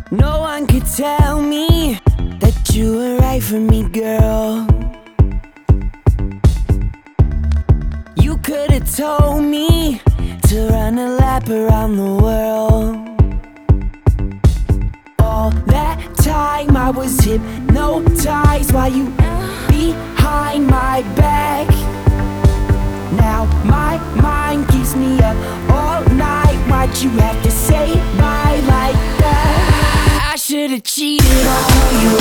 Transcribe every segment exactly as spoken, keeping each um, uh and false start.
No one could tell me that you were right for me, girl. You could've told me to run a lap around the world. All that time I was hypnotized while you behind my back. Now my mind keeps me up all night. Why'd you have to say bye like that? I should've cheated on you.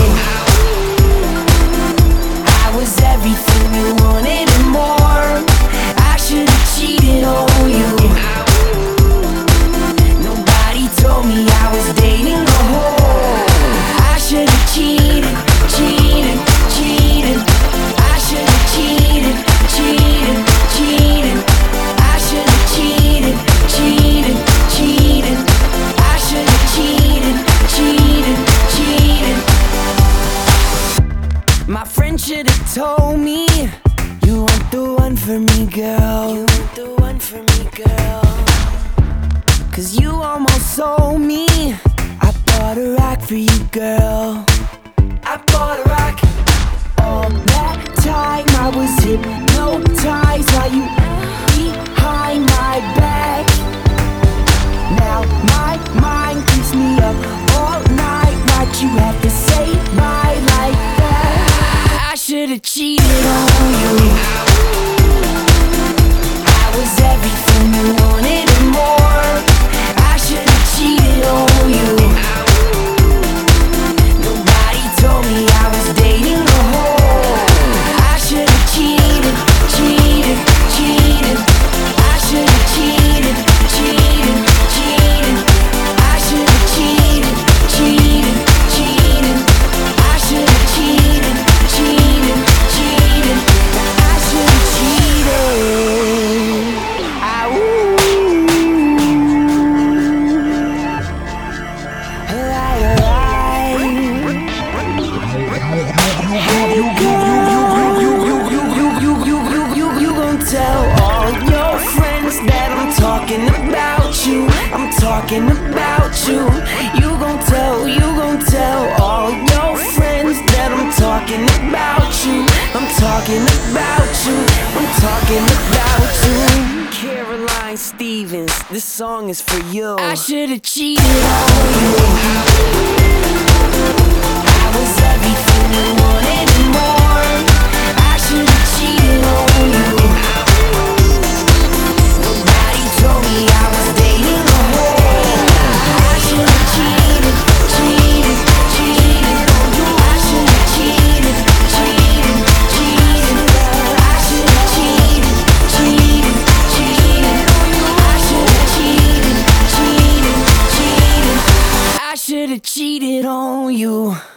I was everything you wanted and more. I should've cheated on you. Nobody told me I was dating a whore. I should've cheated, cheated, cheated. I should've cheated, cheated, cheated. I should've cheated, cheated, cheated. I should've cheated, cheated, cheated. My friend should've told me you weren't the one for me, girl. You weren't the one for me, girl. Cause you almost sold me. I bought a rock for you, girl. I bought a rock. All that time I was hypnotized while you behind my back. Now my mind keeps me up all night. Why'd you have to say bye like that? I should've cheated on you. I was everything you wanted and more. I should've cheated on you. Nobody told me I was dating a whore. I should've cheated, cheated, cheated. I should've cheated, cheated, cheated. I should've cheated, cheated, cheated. I should've cheated, cheated, cheated. I should've cheated. I ooh. Tell all your friends that I'm talking about you. I'm talking about you. You gon' tell, you gon' tell all your friends that I'm talking about you. I'm talking about you. I'm talking about you. Caroline Stevens, this song is for you. I should've cheated on you. I was everything you wanted and more. I should've cheated on you. Should've cheated on you.